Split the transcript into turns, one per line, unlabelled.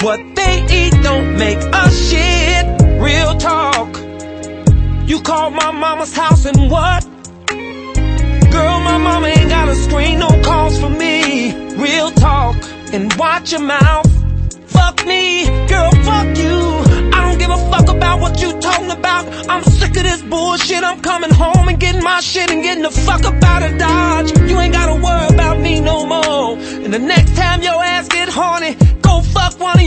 What they eat don't make us shit. Real talk. You called my mama's house and what? Girl, my mama ain't got a screen, no calls for me. Real talk. And watch your mouth. Fuck me, girl, fuck you. I don't give a fuck about what you talking about. I'm sick of this bullshit. I'm coming home and getting my shit and getting the fuck up out of Dodge. You ain't gotta worry about me no more. And the next time